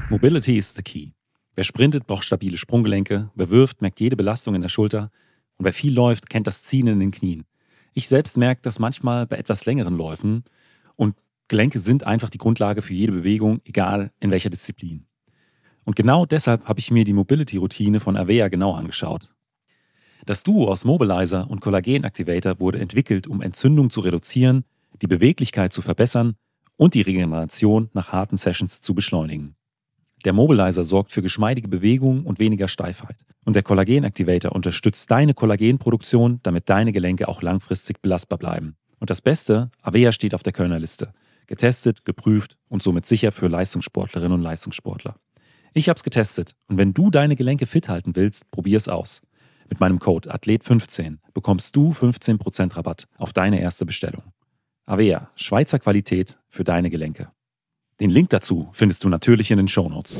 Mobility is the key. Wer sprintet, braucht stabile Sprunggelenke, wer wirft, merkt jede Belastung in der Schulter und wer viel läuft, kennt das Ziehen in den Knien. Ich selbst merke das manchmal bei etwas längeren Läufen und Gelenke sind einfach die Grundlage für jede Bewegung, egal in welcher Disziplin. Und genau deshalb habe ich mir die Mobility-Routine von Avea genau angeschaut. Das Duo aus Mobilizer und Kollagen-Activator wurde entwickelt, um Entzündung zu reduzieren, die Beweglichkeit zu verbessern und die Regeneration nach harten Sessions zu beschleunigen. Der Mobilizer sorgt für geschmeidige Bewegung und weniger Steifheit. Und der Kollagen-Activator unterstützt deine Kollagenproduktion, damit deine Gelenke auch langfristig belastbar bleiben. Und das Beste, Avea steht auf der Kölner Liste. Getestet, geprüft und somit sicher für Leistungssportlerinnen und Leistungssportler. Ich habe es getestet und wenn du deine Gelenke fit halten willst, probier es aus. Mit meinem Code ATHLET15 bekommst du 15% Rabatt auf deine erste Bestellung. Avea, Schweizer Qualität für deine Gelenke. Den Link dazu findest du natürlich in den Shownotes.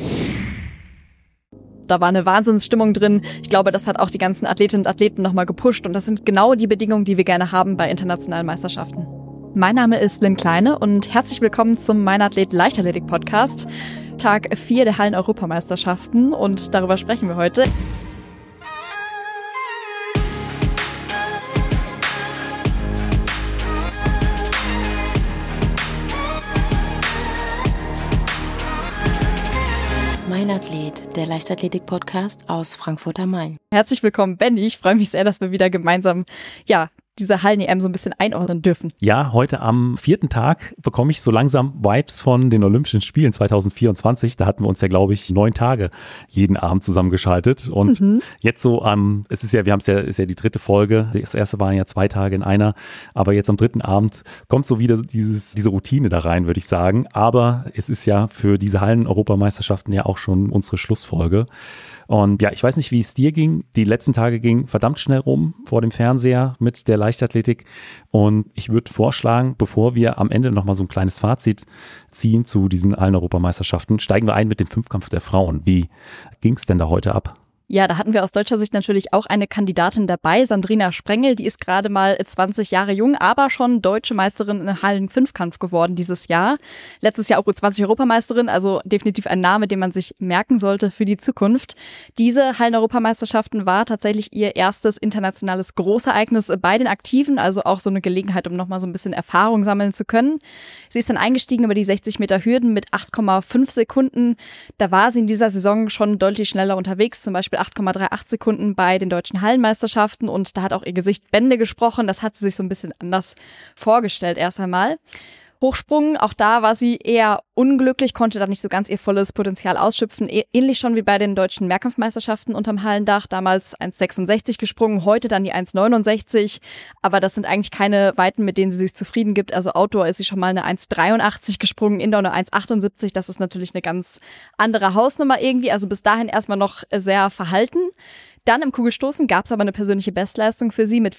Da war eine Wahnsinnsstimmung drin. Ich glaube, das hat auch die ganzen Athletinnen und Athleten nochmal gepusht. Und das sind genau die Bedingungen, die wir gerne haben bei internationalen Meisterschaften. Mein Name ist Lynn Kleine und herzlich willkommen zum Mein Athlet Leichtathletik Podcast. Tag 4 der Hallen-Europameisterschaften und darüber sprechen wir heute. Mein Athlet, der Leichtathletik-Podcast aus Frankfurt am Main. Herzlich willkommen, Benny. Ich freue mich sehr, dass wir wieder gemeinsam diese Hallen-EM so ein bisschen einordnen dürfen. Ja, heute am 4. Tag bekomme ich so langsam Vibes von den Olympischen Spielen 2024. Da hatten wir uns ja, glaube ich, 9 Tage jeden Abend zusammengeschaltet. Und jetzt so ist ja die 3. Folge. Das erste waren ja 2 Tage in einer. Aber jetzt am 3. Abend kommt so wieder diese Routine da rein, würde ich sagen. Aber es ist ja für diese Hallen-Europameisterschaften ja auch schon unsere Schlussfolge. Und ja, ich weiß nicht, wie es dir ging. Die letzten Tage gingen verdammt schnell rum vor dem Fernseher mit der Leichtathletik. Und ich würde vorschlagen, bevor wir am Ende nochmal so ein kleines Fazit ziehen zu diesen Hallen-Europameisterschaften, steigen wir ein mit dem Fünfkampf der Frauen. Wie ging es denn da heute ab? Ja, da hatten wir aus deutscher Sicht natürlich auch eine Kandidatin dabei, Sandrina Sprengel, die ist gerade mal 20 Jahre jung, aber schon deutsche Meisterin im Hallen-Fünfkampf geworden dieses Jahr. Letztes Jahr auch U20-Europameisterin, also definitiv ein Name, den man sich merken sollte für die Zukunft. Diese Hallen-Europameisterschaften war tatsächlich ihr erstes internationales Großereignis bei den Aktiven, also auch so eine Gelegenheit, um nochmal so ein bisschen Erfahrung sammeln zu können. Sie ist dann eingestiegen über die 60 Meter Hürden mit 8,5 Sekunden. Da war sie in dieser Saison schon deutlich schneller unterwegs, zum Beispiel 8,38 Sekunden bei den deutschen Hallenmeisterschaften und da hat auch ihr Gesicht Bände gesprochen. Das hat sie sich so ein bisschen anders vorgestellt erst einmal. Hochsprung, auch da war sie eher unglücklich, konnte da nicht so ganz ihr volles Potenzial ausschöpfen. Ähnlich schon wie bei den deutschen Mehrkampfmeisterschaften unterm Hallendach. Damals 1,66 gesprungen, heute dann die 1,69. Aber das sind eigentlich keine Weiten, mit denen sie sich zufrieden gibt. Also Outdoor ist sie schon mal eine 1,83 gesprungen, Indoor eine 1,78. Das ist natürlich eine ganz andere Hausnummer irgendwie. Also bis dahin erstmal noch sehr verhalten. Dann im Kugelstoßen gab es aber eine persönliche Bestleistung für sie mit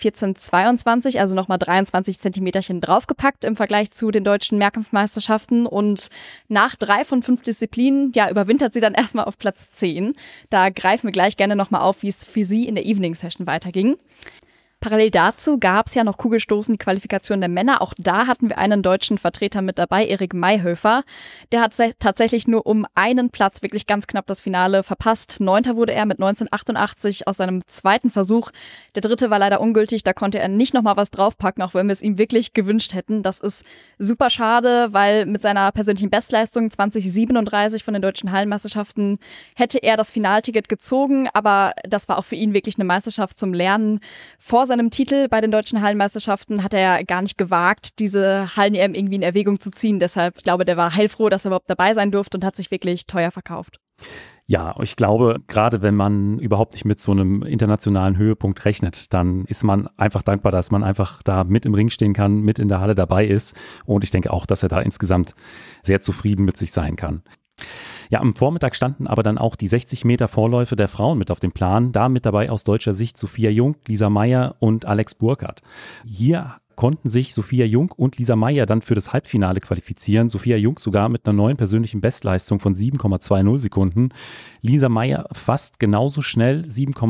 14,22, also nochmal 23 Zentimeterchen draufgepackt im Vergleich zu den deutschen Mehrkampfmeisterschaften. Und nach 3 von 5 Disziplinen, überwintert sie dann erstmal auf Platz 10. Da greifen wir gleich gerne nochmal auf, wie es für sie in der Evening Session weiterging. Parallel dazu gab es ja noch Kugelstoßen, die Qualifikation der Männer. Auch da hatten wir einen deutschen Vertreter mit dabei, Erik Mayhöfer. Der hat tatsächlich nur um einen Platz wirklich ganz knapp das Finale verpasst. 9. wurde er mit 19,88 aus seinem 2. Versuch. Der 3. war leider ungültig, da konnte er nicht nochmal was draufpacken, auch wenn wir es ihm wirklich gewünscht hätten. Das ist super schade, weil mit seiner persönlichen Bestleistung 2037 von den deutschen Hallenmeisterschaften hätte er das Finalticket gezogen. Aber das war auch für ihn wirklich eine Meisterschaft zum Lernen. Vor seinem Titel bei den deutschen Hallenmeisterschaften hat er gar nicht gewagt, diese Hallen-EM irgendwie in Erwägung zu ziehen. Deshalb, ich glaube, der war heilfroh, dass er überhaupt dabei sein durfte und hat sich wirklich teuer verkauft. Ja, ich glaube, gerade wenn man überhaupt nicht mit so einem internationalen Höhepunkt rechnet, dann ist man einfach dankbar, dass man einfach da mit im Ring stehen kann, mit in der Halle dabei ist. Und ich denke auch, dass er da insgesamt sehr zufrieden mit sich sein kann. Ja, am Vormittag standen aber dann auch die 60 Meter Vorläufe der Frauen mit auf dem Plan. Da mit dabei aus deutscher Sicht Sophia Jung, Lisa Meyer und Alex Burkhardt. Hier konnten sich Sophia Jung und Lisa Meyer dann für das Halbfinale qualifizieren. Sophia Jung sogar mit einer neuen persönlichen Bestleistung von 7,20 Sekunden. Lisa Meyer fast genauso schnell,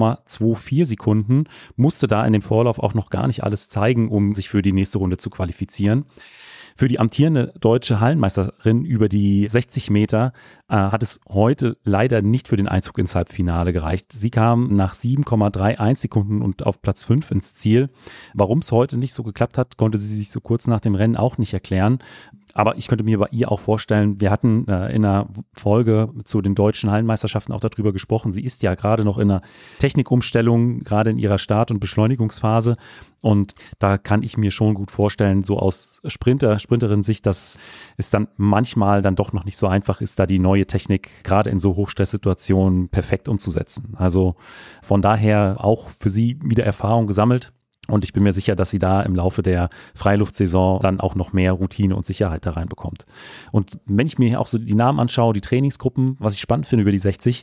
7,24 Sekunden. Musste da in dem Vorlauf auch noch gar nicht alles zeigen, um sich für die nächste Runde zu qualifizieren. Für die amtierende deutsche Hallenmeisterin über die 60 Meter hat es heute leider nicht für den Einzug ins Halbfinale gereicht. Sie kam nach 7,31 Sekunden und auf Platz 5 ins Ziel. Warum es heute nicht so geklappt hat, konnte sie sich so kurz nach dem Rennen auch nicht erklären. Aber ich könnte mir bei ihr auch vorstellen, wir hatten in einer Folge zu den deutschen Hallenmeisterschaften auch darüber gesprochen. Sie ist ja gerade noch in einer Technikumstellung, gerade in ihrer Start- und Beschleunigungsphase. Und da kann ich mir schon gut vorstellen, so aus Sprinterin-Sicht, dass es dann manchmal dann doch noch nicht so einfach ist, da die neue Technik gerade in so Hochstresssituationen perfekt umzusetzen. Also von daher auch für sie wieder Erfahrung gesammelt. Und ich bin mir sicher, dass sie da im Laufe der Freiluftsaison dann auch noch mehr Routine und Sicherheit da reinbekommt. Und wenn ich mir auch so die Namen anschaue, die Trainingsgruppen, was ich spannend finde über die 60,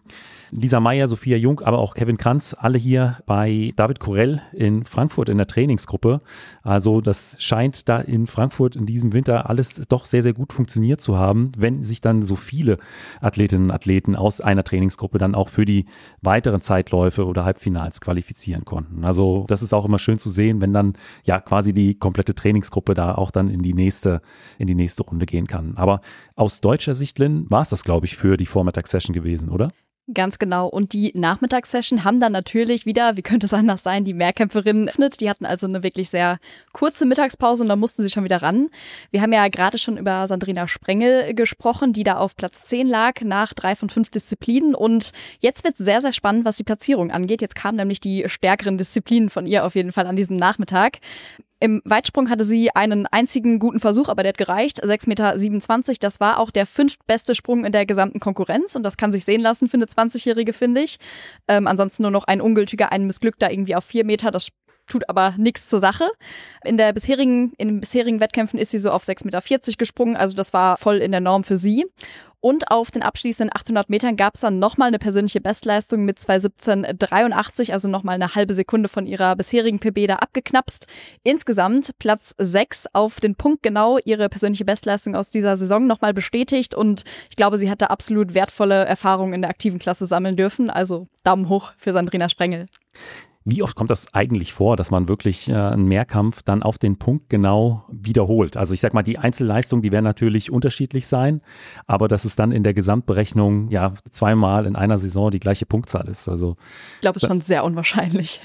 Lisa Meyer, Sophia Jung, aber auch Kevin Kranz, alle hier bei David Corell in Frankfurt in der Trainingsgruppe. Also das scheint da in Frankfurt in diesem Winter alles doch sehr, sehr gut funktioniert zu haben, wenn sich dann so viele Athletinnen und Athleten aus einer Trainingsgruppe dann auch für die weiteren Zeitläufe oder Halbfinals qualifizieren konnten. Also das ist auch immer schön zu sehen, wenn dann ja quasi die komplette Trainingsgruppe da auch dann in die nächste Runde gehen kann. Aber aus deutscher Sicht, Lynn, war es das, glaube ich, für die Vormittagssession gewesen, oder? Ganz genau. Und die Nachmittagssession haben dann natürlich wieder, wie könnte es anders sein, die Mehrkämpferinnen geöffnet. Die hatten also eine wirklich sehr kurze Mittagspause und da mussten sie schon wieder ran. Wir haben ja gerade schon über Sandrina Sprengel gesprochen, die da auf Platz 10 lag nach 3 von 5 Disziplinen. Und jetzt wird es sehr, sehr spannend, was die Platzierung angeht. Jetzt kamen nämlich die stärkeren Disziplinen von ihr auf jeden Fall an diesem Nachmittag. Im Weitsprung hatte sie einen einzigen guten Versuch, aber der hat gereicht, 6,27 Meter. Das war auch der 5. beste Sprung in der gesamten Konkurrenz und das kann sich sehen lassen für eine 20-Jährige, finde ich. Ansonsten nur noch ein ungültiger, ein missglückter irgendwie auf 4 Meter, das tut aber nichts zur Sache. In den bisherigen Wettkämpfen ist sie so auf 6,40 Meter gesprungen, also das war voll in der Norm für sie. Und auf den abschließenden 800 Metern gab es dann nochmal eine persönliche Bestleistung mit 2:17,83, also nochmal eine halbe Sekunde von ihrer bisherigen PB da abgeknapst. Insgesamt Platz 6 auf den Punkt genau, ihre persönliche Bestleistung aus dieser Saison nochmal bestätigt und ich glaube, sie hat da absolut wertvolle Erfahrungen in der aktiven Klasse sammeln dürfen. Also Daumen hoch für Sandrina Sprengel. Wie oft kommt das eigentlich vor, dass man wirklich einen Mehrkampf dann auf den Punkt genau wiederholt? Also ich sag mal, die Einzelleistung, die werden natürlich unterschiedlich sein, aber dass es dann in der Gesamtberechnung ja zweimal in einer Saison die gleiche Punktzahl ist. Also ich glaube, es ist schon sehr unwahrscheinlich.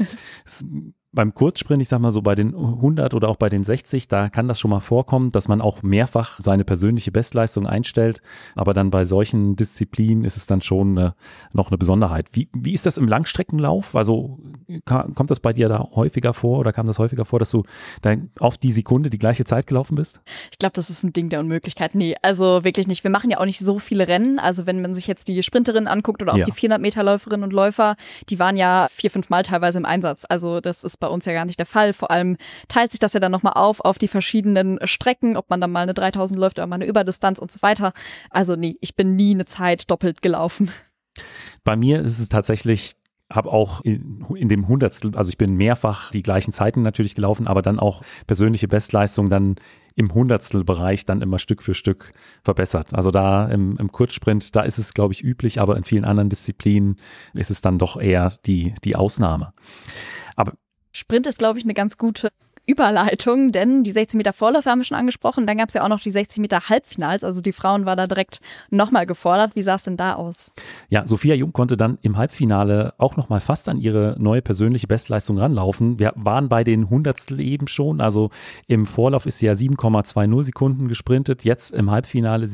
Beim Kurzsprint, ich sag mal so bei den 100 oder auch bei den 60, da kann das schon mal vorkommen, dass man auch mehrfach seine persönliche Bestleistung einstellt. Aber dann bei solchen Disziplinen ist es dann schon noch eine Besonderheit. Wie ist das im Langstreckenlauf? Also kommt das bei dir da häufiger vor oder kam das häufiger vor, dass du dann auf die Sekunde die gleiche Zeit gelaufen bist? Ich glaube, das ist ein Ding der Unmöglichkeit. Nee, also wirklich nicht. Wir machen ja auch nicht so viele Rennen. Also wenn man sich jetzt die Sprinterinnen anguckt oder auch die 400-Meter-Läuferinnen und Läufer, die waren ja 4-5 Mal teilweise im Einsatz. Also das ist bei uns ja gar nicht der Fall. Vor allem teilt sich das ja dann nochmal auf die verschiedenen Strecken, ob man dann mal eine 3000 läuft oder mal eine Überdistanz und so weiter. Also nee, ich bin nie eine Zeit doppelt gelaufen. Bei mir ist es tatsächlich, habe auch in dem Hundertstel, also ich bin mehrfach die gleichen Zeiten natürlich gelaufen, aber dann auch persönliche Bestleistung dann im Hundertstelbereich dann immer Stück für Stück verbessert. Also da im Kurzsprint, da ist es, glaube ich, üblich, aber in vielen anderen Disziplinen ist es dann doch eher die Ausnahme. Aber Sprint ist, glaube ich, eine ganz gute Überleitung, denn die 60 Meter Vorläufe haben wir schon angesprochen. Dann gab es ja auch noch die 60 Meter Halbfinals, also die Frauen war da direkt nochmal gefordert. Wie sah es denn da aus? Ja, Sophia Jung konnte dann im Halbfinale auch nochmal fast an ihre neue persönliche Bestleistung ranlaufen. Wir waren bei den Hundertstel eben schon, also im Vorlauf ist sie ja 7,20 Sekunden gesprintet, jetzt im Halbfinale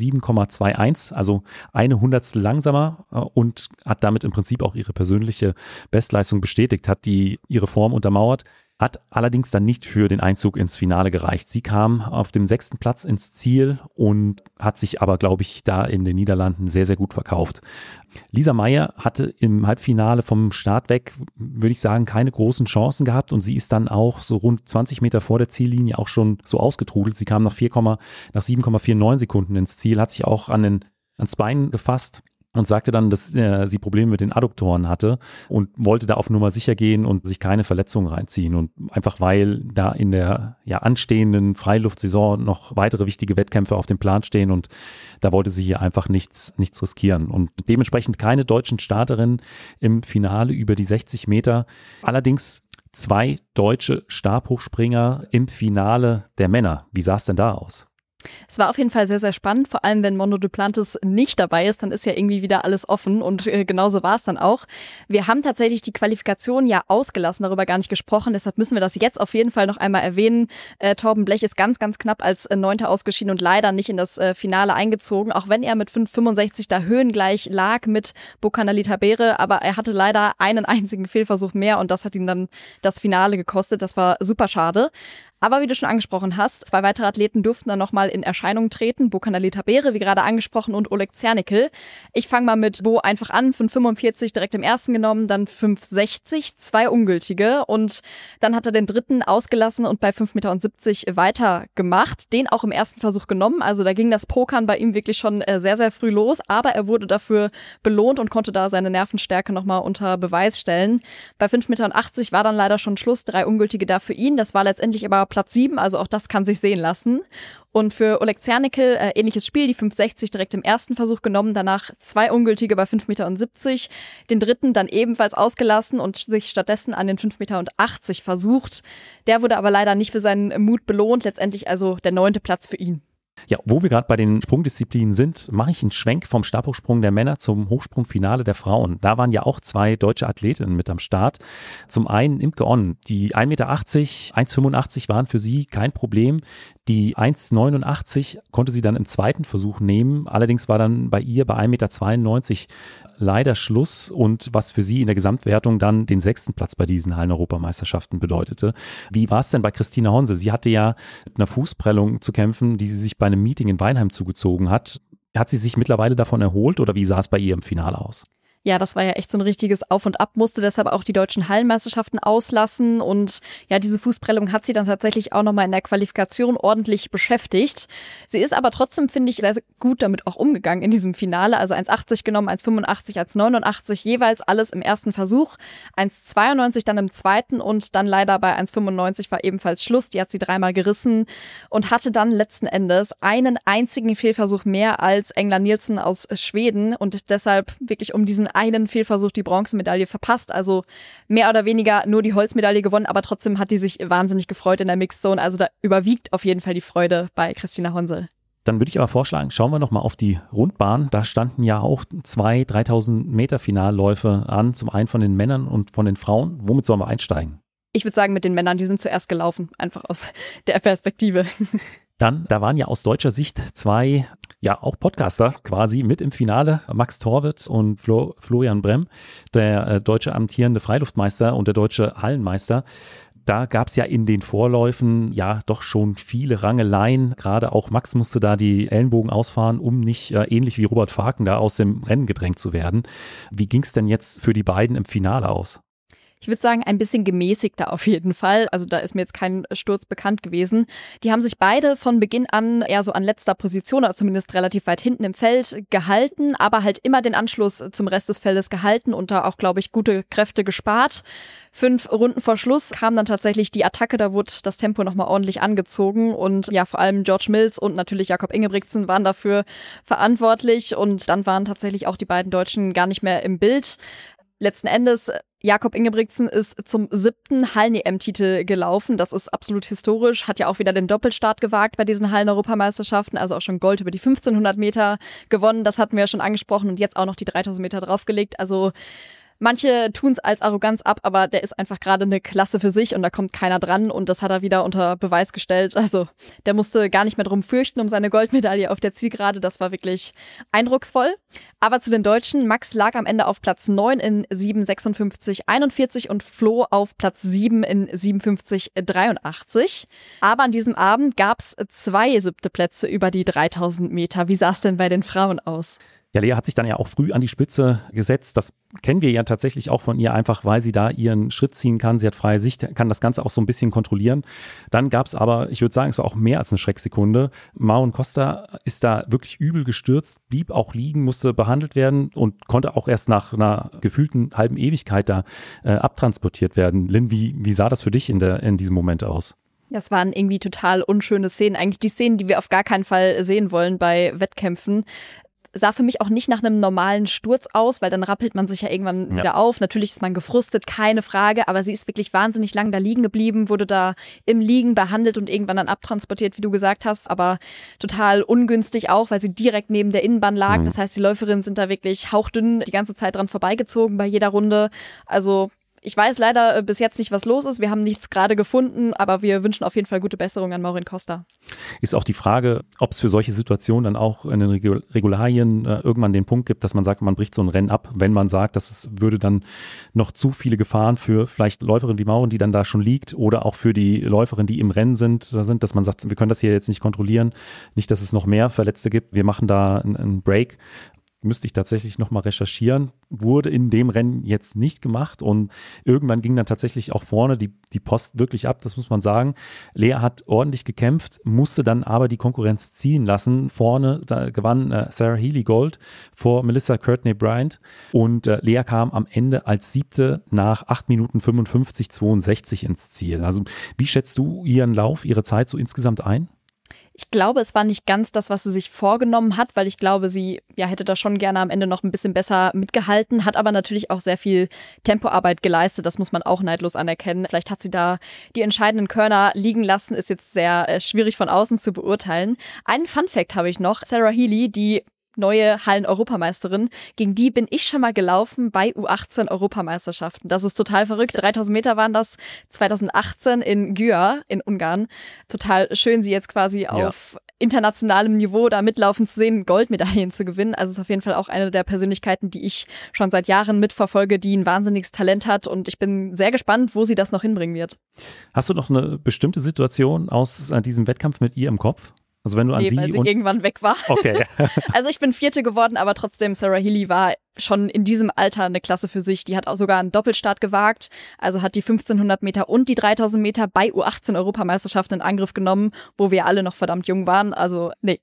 7,21, also eine Hundertstel langsamer und hat damit im Prinzip auch ihre persönliche Bestleistung bestätigt, hat ihre Form untermauert. Hat allerdings dann nicht für den Einzug ins Finale gereicht. Sie kam auf dem 6. Platz ins Ziel und hat sich aber, glaube ich, da in den Niederlanden sehr, sehr gut verkauft. Lisa Meyer hatte im Halbfinale vom Start weg, würde ich sagen, keine großen Chancen gehabt und sie ist dann auch so rund 20 Meter vor der Ziellinie auch schon so ausgetrudelt. Sie kam nach 7,49 Sekunden ins Ziel, hat sich auch ans Bein gefasst und sagte dann, dass sie Probleme mit den Adduktoren hatte und wollte da auf Nummer sicher gehen und sich keine Verletzungen reinziehen. Und einfach weil da in der anstehenden Freiluftsaison noch weitere wichtige Wettkämpfe auf dem Plan stehen und da wollte sie hier einfach nichts riskieren. Und dementsprechend keine deutschen Starterinnen im Finale über die 60 Meter. Allerdings 2 deutsche Stabhochspringer im Finale der Männer. Wie sah es denn da aus? Es war auf jeden Fall sehr, sehr spannend, vor allem wenn Mondo Duplantis nicht dabei ist, dann ist ja irgendwie wieder alles offen und genauso war es dann auch. Wir haben tatsächlich die Qualifikation ja ausgelassen, darüber gar nicht gesprochen, deshalb müssen wir das jetzt auf jeden Fall noch einmal erwähnen. Torben Blech ist ganz, ganz knapp als 9. ausgeschieden und leider nicht in das Finale eingezogen, auch wenn er mit 5,65 da höhengleich lag mit Bokanali Tabere, aber er hatte leider einen einzigen Fehlversuch mehr und das hat ihn dann das Finale gekostet, das war super schade. Aber wie du schon angesprochen hast, 2 weitere Athleten durften dann nochmal in Erscheinung treten. Bokanali Tabere, wie gerade angesprochen, und Oleg Zernickel. Ich fange mal mit Bo einfach an. 5,45 direkt im ersten genommen, dann 5,60, 2 ungültige. Und dann hat er den dritten ausgelassen und bei 5,70 Meter weitergemacht. Den auch im ersten Versuch genommen. Also da ging das Pokern bei ihm wirklich schon sehr, sehr früh los. Aber er wurde dafür belohnt und konnte da seine Nervenstärke nochmal unter Beweis stellen. Bei 5,80 Meter war dann leider schon Schluss. 3 ungültige da für ihn. Das war letztendlich aber Platz 7, also auch das kann sich sehen lassen. Und für Oleg Zernickel ähnliches Spiel, die 5,60 direkt im ersten Versuch genommen, danach 2 ungültige bei 5,70 Meter, den dritten dann ebenfalls ausgelassen und sich stattdessen an den 5,80 Meter versucht. Der wurde aber leider nicht für seinen Mut belohnt, letztendlich also der 9. Platz für ihn. Ja, wo wir gerade bei den Sprungdisziplinen sind, mache ich einen Schwenk vom Stabhochsprung der Männer zum Hochsprungfinale der Frauen. Da waren ja auch 2 deutsche Athletinnen mit am Start. Zum einen Imke Onn, die 1,80 Meter, 1,85 waren für sie kein Problem. Die 1,89 konnte sie dann im zweiten Versuch nehmen. Allerdings war dann bei ihr bei 1,92 Meter leider Schluss und was für sie in der Gesamtwertung dann den 6. Platz bei diesen Hallen-Europameisterschaften bedeutete. Wie war es denn bei Christina Honse? Sie hatte ja mit einer Fußprellung zu kämpfen, die sie sich bei einem Meeting in Weinheim zugezogen hat. Hat sie sich mittlerweile davon erholt oder wie sah es bei ihr im Finale aus? Ja, das war ja echt so ein richtiges Auf und Ab, musste deshalb auch die deutschen Hallenmeisterschaften auslassen und ja, diese Fußprellung hat sie dann tatsächlich auch nochmal in der Qualifikation ordentlich beschäftigt. Sie ist aber trotzdem, finde ich, sehr, sehr gut damit auch umgegangen in diesem Finale, also 1,80 genommen, 1,85, 1,89, jeweils alles im ersten Versuch, 1,92 dann im zweiten und dann leider bei 1,95 war ebenfalls Schluss, die hat sie 3-mal gerissen und hatte dann letzten Endes einen einzigen Fehlversuch mehr als Engla Nielsen aus Schweden und deshalb wirklich um diesen einen Fehlversuch die Bronzemedaille verpasst, also mehr oder weniger nur die Holzmedaille gewonnen, aber trotzdem hat die sich wahnsinnig gefreut in der Mixed Zone, also da überwiegt auf jeden Fall die Freude bei Christina Honsel. Dann würde ich aber vorschlagen, schauen wir nochmal auf die Rundbahn. Da standen ja auch 2 3000 Meter Finalläufe an, zum einen von den Männern und von den Frauen. Womit sollen wir einsteigen? Ich würde sagen mit den Männern, die sind zuerst gelaufen, einfach aus der Perspektive. Dann, da waren ja aus deutscher Sicht 2, ja auch Podcaster quasi mit im Finale, Max Torwitt und Florian Brehm, der deutsche amtierende Freiluftmeister und der deutsche Hallenmeister. Da gab es ja in den Vorläufen ja doch schon viele Rangeleien. Gerade auch Max musste da die Ellenbogen ausfahren, um nicht ähnlich wie Robert Faken da aus dem Rennen gedrängt zu werden. Wie ging es denn jetzt für die beiden im Finale aus? Ich würde sagen, ein bisschen gemäßigter auf jeden Fall. Also da ist mir jetzt kein Sturz bekannt gewesen. Die haben sich beide von Beginn an eher so an letzter Position oder zumindest relativ weit hinten im Feld gehalten, aber halt immer den Anschluss zum Rest des Feldes gehalten und da auch, glaube ich, gute Kräfte gespart. 5 Runden vor Schluss kam dann tatsächlich die Attacke, da wurde das Tempo nochmal ordentlich angezogen und ja, vor allem George Mills und natürlich Jakob Ingebrigtsen waren dafür verantwortlich und dann waren tatsächlich auch die beiden Deutschen gar nicht mehr im Bild. Letzten Endes, Jakob Ingebrigtsen ist zum 7. Hallen-EM-Titel gelaufen. Das ist absolut historisch, hat ja auch wieder den Doppelstart gewagt bei diesen Hallen-Europameisterschaften, also auch schon Gold über die 1500 Meter gewonnen. Das hatten wir ja schon angesprochen und jetzt auch noch die 3000 Meter draufgelegt. Also manche tun es als Arroganz ab, aber der ist einfach gerade eine Klasse für sich und da kommt keiner dran und das hat er wieder unter Beweis gestellt. Also der musste gar nicht mehr drum fürchten um seine Goldmedaille auf der Zielgerade. Das war wirklich eindrucksvoll. Aber zu den Deutschen, Max lag am Ende auf Platz 9 in 7,56,41 und Flo auf Platz 7 in 57,83. Aber an diesem Abend gab es 2 7. Plätze über die 3000 Meter. Wie sah es denn bei den Frauen aus? Ja, Lea hat sich dann ja auch früh an die Spitze gesetzt. Das kennen wir ja tatsächlich auch von ihr, einfach weil sie da ihren Schritt ziehen kann. Sie hat freie Sicht, kann das Ganze auch so ein bisschen kontrollieren. Dann gab es aber, ich würde sagen, es war auch mehr als eine Schrecksekunde. Maron Costa ist da wirklich übel gestürzt, blieb auch liegen, musste behandelt werden und konnte auch erst nach einer gefühlten halben Ewigkeit da abtransportiert werden. Lynn, wie sah das für dich in diesem Moment aus? Das waren irgendwie total unschöne Szenen. Eigentlich die Szenen, die wir auf gar keinen Fall sehen wollen bei Wettkämpfen. sah für mich auch nicht nach einem normalen Sturz aus, weil dann rappelt man sich ja irgendwann wieder auf. Natürlich ist man gefrustet, keine Frage, aber sie ist wirklich wahnsinnig lang da liegen geblieben, wurde da im Liegen behandelt und irgendwann dann abtransportiert, wie du gesagt hast, aber total ungünstig auch, weil sie direkt neben der Innenbahn lag. Das heißt, die Läuferinnen sind da wirklich hauchdünn die ganze Zeit dran vorbeigezogen bei jeder Runde. Also ich weiß leider bis jetzt nicht, was los ist. Wir haben nichts gerade gefunden, aber wir wünschen auf jeden Fall gute Besserung an Maureen Costa. Ist auch die Frage, ob es für solche Situationen dann auch in den Regularien irgendwann den Punkt gibt, dass man sagt, man bricht so ein Rennen ab, wenn man sagt, dass es würde dann noch zu viele Gefahren für vielleicht Läuferinnen wie Maureen, die dann da schon liegt, oder auch für die Läuferinnen, die im Rennen sind, dass man sagt, wir können das hier jetzt nicht kontrollieren, nicht, dass es noch mehr Verletzte gibt, wir machen da einen Break. Müsste ich tatsächlich nochmal recherchieren, wurde in dem Rennen jetzt nicht gemacht und irgendwann ging dann tatsächlich auch vorne die Post wirklich ab, das muss man sagen. Lea hat ordentlich gekämpft, musste dann aber die Konkurrenz ziehen lassen. Vorne da gewann Sarah Healy Gold vor Melissa Courtney-Bryant und Lea kam am Ende als 7. nach 8 Minuten 55,62 ins Ziel. Also wie schätzt du ihren Lauf, ihre Zeit so insgesamt ein? Ich glaube, es war nicht ganz das, was sie sich vorgenommen hat, weil ich glaube, sie hätte da schon gerne am Ende noch ein bisschen besser mitgehalten, hat aber natürlich auch sehr viel Tempoarbeit geleistet, das muss man auch neidlos anerkennen. Vielleicht hat sie da die entscheidenden Körner liegen lassen, ist jetzt sehr schwierig von außen zu beurteilen. Einen Fun-Fact habe ich noch, Sarah Healy, die neue Hallen-Europameisterin, gegen die bin ich schon mal gelaufen bei U18-Europameisterschaften. Das ist total verrückt. 3000 Meter waren das 2018 in Győr in Ungarn. Total schön, sie jetzt quasi auf internationalem Niveau da mitlaufen zu sehen, Goldmedaillen zu gewinnen. Also ist auf jeden Fall auch eine der Persönlichkeiten, die ich schon seit Jahren mitverfolge, die ein wahnsinniges Talent hat und ich bin sehr gespannt, wo sie das noch hinbringen wird. Hast du noch eine bestimmte Situation aus diesem Wettkampf mit ihr im Kopf? Also wenn du an weil sie irgendwann weg war. Okay. Also ich bin 4. geworden, aber trotzdem, Sarah Healy war schon in diesem Alter eine Klasse für sich. Die hat auch sogar einen Doppelstart gewagt, also hat die 1500 Meter und die 3000 Meter bei U18-Europameisterschaften in Angriff genommen, wo wir alle noch verdammt jung waren. Also nee.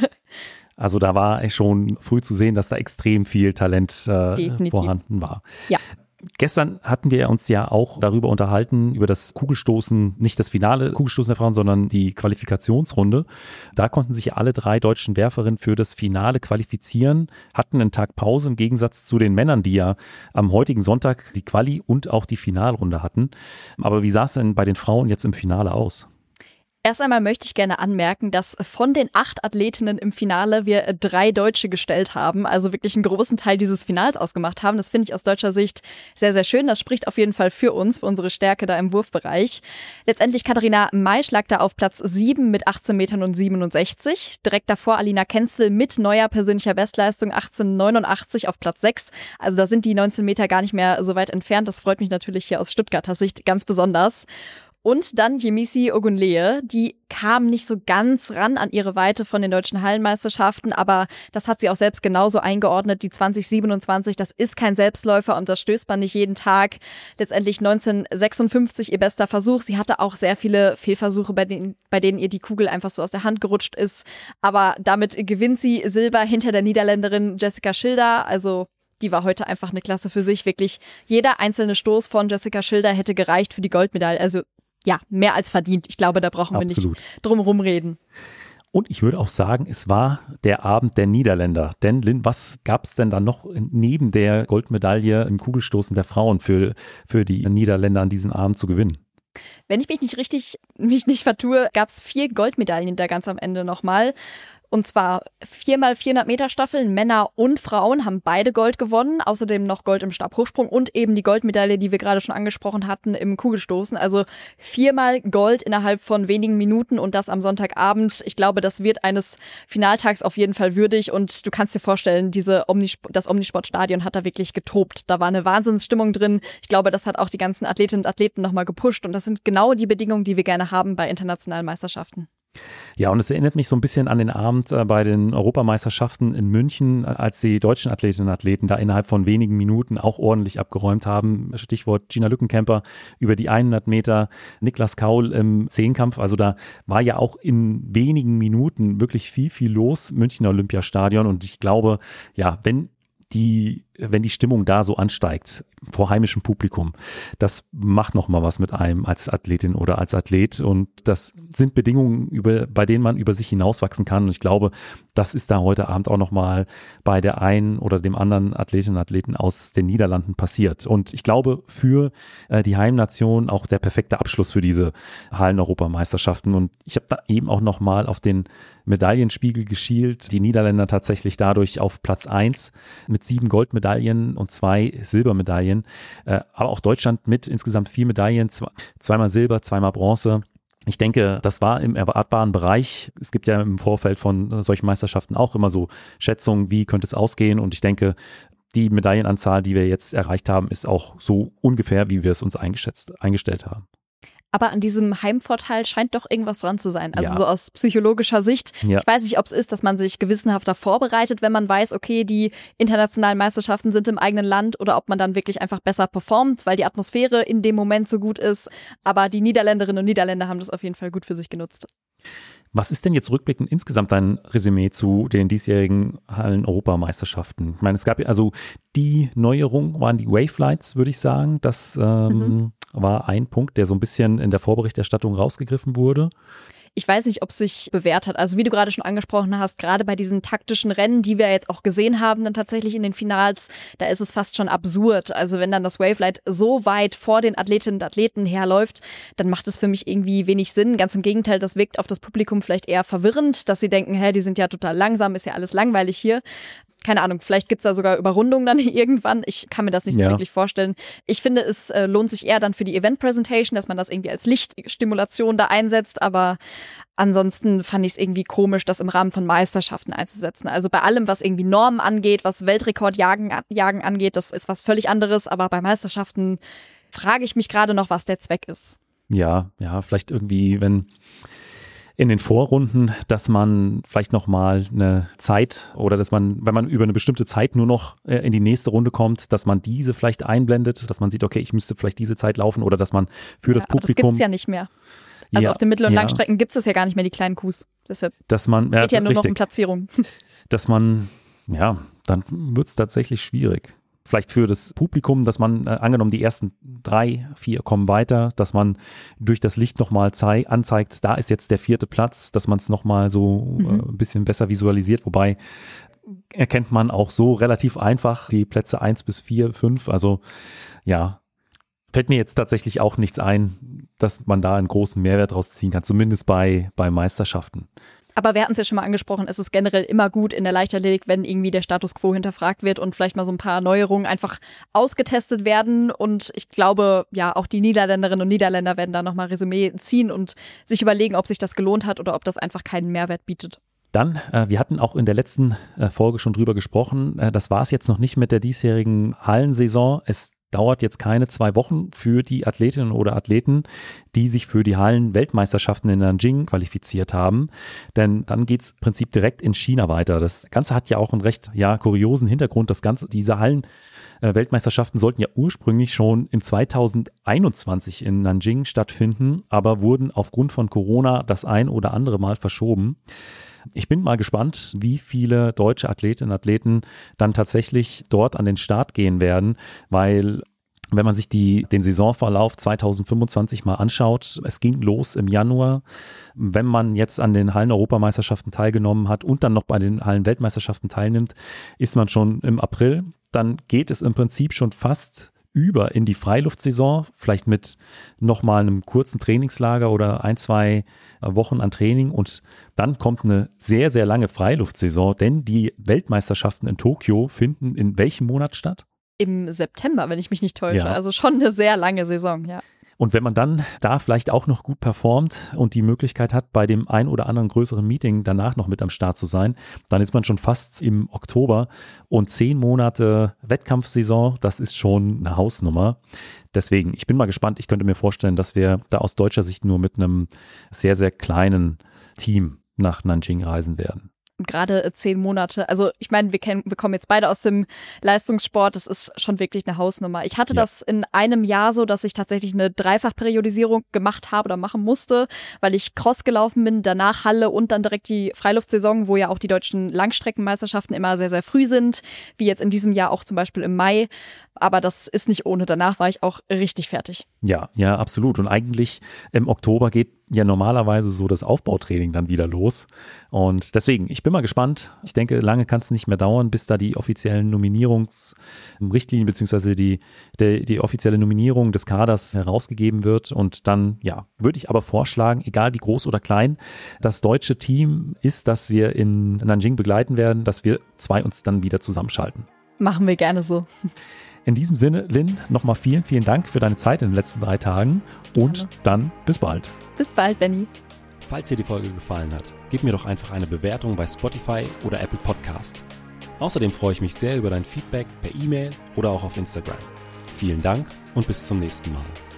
Also da war schon früh zu sehen, dass da extrem viel Talent vorhanden war. Ja. Gestern hatten wir uns ja auch darüber unterhalten, über das Kugelstoßen, nicht das finale Kugelstoßen der Frauen, sondern die Qualifikationsrunde. Da konnten sich alle 3 deutschen Werferinnen für das Finale qualifizieren, hatten einen Tag Pause im Gegensatz zu den Männern, die ja am heutigen Sonntag die Quali und auch die Finalrunde hatten. Aber wie sah es denn bei den Frauen jetzt im Finale aus? Erst einmal möchte ich gerne anmerken, dass von den 8 Athletinnen im Finale wir 3 Deutsche gestellt haben, also wirklich einen großen Teil dieses Finals ausgemacht haben. Das finde ich aus deutscher Sicht sehr, sehr schön. Das spricht auf jeden Fall für uns, für unsere Stärke da im Wurfbereich. Letztendlich Katharina Maisch lag da auf Platz 7 mit 18,67 Metern. Direkt davor Alina Kenzel mit neuer persönlicher Bestleistung 18,89 auf Platz 6. Also da sind die 19 Meter gar nicht mehr so weit entfernt. Das freut mich natürlich hier aus Stuttgarter Sicht ganz besonders. Und dann Yemisi Ogunleye, die kam nicht so ganz ran an ihre Weite von den deutschen Hallenmeisterschaften, aber das hat sie auch selbst genauso eingeordnet, die 2027, das ist kein Selbstläufer und das stößt man nicht jeden Tag. Letztendlich 1956 ihr bester Versuch. Sie hatte auch sehr viele Fehlversuche, bei denen ihr die Kugel einfach so aus der Hand gerutscht ist, aber damit gewinnt sie Silber hinter der Niederländerin Jessica Schilder, also die war heute einfach eine Klasse für sich, wirklich jeder einzelne Stoß von Jessica Schilder hätte gereicht für die Goldmedaille, also ja, mehr als verdient. Ich glaube, da brauchen wir nicht drum herum reden. Und ich würde auch sagen, es war der Abend der Niederländer. Denn Lynn, was gab es denn da noch neben der Goldmedaille im Kugelstoßen der Frauen für die Niederländer an diesem Abend zu gewinnen? Wenn ich mich nicht vertue, gab es 4 Goldmedaillen da ganz am Ende nochmal. Und zwar 4x400 Meter Staffeln, Männer und Frauen haben beide Gold gewonnen. Außerdem noch Gold im Stabhochsprung und eben die Goldmedaille, die wir gerade schon angesprochen hatten, im Kugelstoßen. Also 4-mal Gold innerhalb von wenigen Minuten und das am Sonntagabend. Ich glaube, das wird eines Finaltags auf jeden Fall würdig. Und du kannst dir vorstellen, das Omnisport-Stadion hat da wirklich getobt. Da war eine Wahnsinnsstimmung drin. Ich glaube, das hat auch die ganzen Athletinnen und Athleten nochmal gepusht. Und das sind genau die Bedingungen, die wir gerne haben bei internationalen Meisterschaften. Ja, und es erinnert mich so ein bisschen an den Abend bei den Europameisterschaften in München, als die deutschen Athletinnen und Athleten da innerhalb von wenigen Minuten auch ordentlich abgeräumt haben. Stichwort Gina Lückenkämper über die 100 Meter, Niklas Kaul im Zehnkampf. Also da war ja auch in wenigen Minuten wirklich viel, viel los, Münchner Olympiastadion. Und ich glaube, ja, wenn die wenn die Stimmung da so ansteigt, vor heimischem Publikum, das macht nochmal was mit einem als Athletin oder als Athlet. Und das sind Bedingungen, bei denen man über sich hinauswachsen kann. Und ich glaube, das ist da heute Abend auch nochmal bei der einen oder dem anderen Athletinnen und Athleten aus den Niederlanden passiert. Und ich glaube, für die Heimnation auch der perfekte Abschluss für diese Hallen-Europameisterschaften. Und ich habe da eben auch nochmal auf den Medaillenspiegel geschielt. Die Niederländer tatsächlich dadurch auf Platz 1 mit 7 Goldmedaillen und 2 Silbermedaillen. Aber auch Deutschland mit insgesamt 4 Medaillen, zweimal Silber, zweimal Bronze. Ich denke, das war im erwartbaren Bereich. Es gibt ja im Vorfeld von solchen Meisterschaften auch immer so Schätzungen, wie könnte es ausgehen. Und ich denke, die Medaillenanzahl, die wir jetzt erreicht haben, ist auch so ungefähr, wie wir es uns eingestellt haben. Aber an diesem Heimvorteil scheint doch irgendwas dran zu sein. Also so aus psychologischer Sicht. Ja. Ich weiß nicht, ob es ist, dass man sich gewissenhafter vorbereitet, wenn man weiß, okay, die internationalen Meisterschaften sind im eigenen Land, oder ob man dann wirklich einfach besser performt, weil die Atmosphäre in dem Moment so gut ist. Aber die Niederländerinnen und Niederländer haben das auf jeden Fall gut für sich genutzt. Was ist denn jetzt rückblickend insgesamt dein Resümee zu den diesjährigen Hallen-Europameisterschaften? Ich meine, es gab ja also die Neuerung, waren die Wavelights, würde ich sagen. Das war ein Punkt, der so ein bisschen in der Vorberichterstattung rausgegriffen wurde. Ich weiß nicht, ob es sich bewährt hat. Also wie du gerade schon angesprochen hast, gerade bei diesen taktischen Rennen, die wir jetzt auch gesehen haben, dann tatsächlich in den Finals, da ist es fast schon absurd. Also wenn dann das Wavelight so weit vor den Athletinnen und Athleten herläuft, dann macht es für mich irgendwie wenig Sinn. Ganz im Gegenteil, das wirkt auf das Publikum vielleicht eher verwirrend, dass sie denken, die sind ja total langsam, ist ja alles langweilig hier. Keine Ahnung, vielleicht gibt es da sogar Überrundungen dann irgendwann. Ich kann mir das nicht so wirklich vorstellen. Ich finde, es lohnt sich eher dann für die Event-Presentation, dass man das irgendwie als Lichtstimulation da einsetzt. Aber ansonsten fand ich es irgendwie komisch, das im Rahmen von Meisterschaften einzusetzen. Also bei allem, was irgendwie Normen angeht, was Weltrekordjagen angeht, das ist was völlig anderes. Aber bei Meisterschaften frage ich mich gerade noch, was der Zweck ist. Ja, vielleicht irgendwie, wenn in den Vorrunden, dass man vielleicht nochmal eine Zeit oder dass man, wenn man über eine bestimmte Zeit nur noch in die nächste Runde kommt, dass man diese vielleicht einblendet, dass man sieht, okay, ich müsste vielleicht diese Zeit laufen, oder dass man für das Publikum. Das gibt es ja nicht mehr. Also auf den Mittel- und Langstrecken gibt es ja gar nicht mehr, die kleinen Kuhs. Deshalb es geht ja nur noch um Platzierung. Dass man, dann wird es tatsächlich schwierig. Vielleicht für das Publikum, dass man, angenommen die ersten 3, 4 kommen weiter, dass man durch das Licht nochmal anzeigt, da ist jetzt der 4. Platz, dass man es nochmal so ein bisschen besser visualisiert, wobei erkennt man auch so relativ einfach die Plätze 1 bis 4, 5, also fällt mir jetzt tatsächlich auch nichts ein, dass man da einen großen Mehrwert draus ziehen kann, zumindest bei Meisterschaften. Aber wir hatten es ja schon mal angesprochen, es ist generell immer gut in der Leichtathletik, wenn irgendwie der Status quo hinterfragt wird und vielleicht mal so ein paar Neuerungen einfach ausgetestet werden. Und ich glaube, auch die Niederländerinnen und Niederländer werden da nochmal Resümee ziehen und sich überlegen, ob sich das gelohnt hat oder ob das einfach keinen Mehrwert bietet. Dann, wir hatten auch in der letzten Folge schon drüber gesprochen, das war es jetzt noch nicht mit der diesjährigen Hallensaison. Es dauert jetzt keine 2 Wochen für die Athletinnen oder Athleten, die sich für die Hallen-Weltmeisterschaften in Nanjing qualifiziert haben. Denn dann geht es im Prinzip direkt in China weiter. Das Ganze hat ja auch einen recht kuriosen Hintergrund. Diese Hallen-Weltmeisterschaften sollten ja ursprünglich schon im 2021 in Nanjing stattfinden, aber wurden aufgrund von Corona das ein oder andere Mal verschoben. Ich bin mal gespannt, wie viele deutsche Athletinnen und Athleten dann tatsächlich dort an den Start gehen werden, weil wenn man sich den Saisonverlauf 2025 mal anschaut, es ging los im Januar. Wenn man jetzt an den Hallen-Europameisterschaften teilgenommen hat und dann noch bei den Hallen-Weltmeisterschaften teilnimmt, ist man schon im April. Dann geht es im Prinzip schon fast über in die Freiluftsaison, vielleicht mit nochmal einem kurzen Trainingslager oder 1, 2 Wochen an Training, und dann kommt eine sehr, sehr lange Freiluftsaison, denn die Weltmeisterschaften in Tokio finden in welchem Monat statt? Im September, wenn ich mich nicht täusche, also schon eine sehr lange Saison, Und wenn man dann da vielleicht auch noch gut performt und die Möglichkeit hat, bei dem ein oder anderen größeren Meeting danach noch mit am Start zu sein, dann ist man schon fast im Oktober, und 10 Monate Wettkampfsaison, das ist schon eine Hausnummer. Deswegen, ich bin mal gespannt. Ich könnte mir vorstellen, dass wir da aus deutscher Sicht nur mit einem sehr, sehr kleinen Team nach Nanjing reisen werden. Und gerade 10 Monate, also ich meine, wir kommen jetzt beide aus dem Leistungssport, das ist schon wirklich eine Hausnummer. Ich hatte das in einem Jahr so, dass ich tatsächlich eine Dreifachperiodisierung gemacht habe oder machen musste, weil ich Cross gelaufen bin, danach Halle und dann direkt die Freiluftsaison, wo ja auch die deutschen Langstreckenmeisterschaften immer sehr, sehr früh sind, wie jetzt in diesem Jahr auch zum Beispiel im Mai. Aber das ist nicht ohne. Danach war ich auch richtig fertig. Ja, absolut. Und eigentlich im Oktober geht ja normalerweise so das Aufbautraining dann wieder los. Und deswegen, ich bin mal gespannt. Ich denke, lange kann es nicht mehr dauern, bis da die offiziellen Nominierungsrichtlinien beziehungsweise die offizielle Nominierung des Kaders herausgegeben wird. Und dann, würde ich aber vorschlagen, egal wie groß oder klein das deutsche Team ist, das wir in Nanjing begleiten werden, dass wir 2 uns dann wieder zusammenschalten. Machen wir gerne so. In diesem Sinne, Lynn, nochmal vielen, vielen Dank für deine Zeit in den letzten 3 Tagen und dann bis bald. Bis bald, Benni. Falls dir die Folge gefallen hat, gib mir doch einfach eine Bewertung bei Spotify oder Apple Podcast. Außerdem freue ich mich sehr über dein Feedback per E-Mail oder auch auf Instagram. Vielen Dank und bis zum nächsten Mal.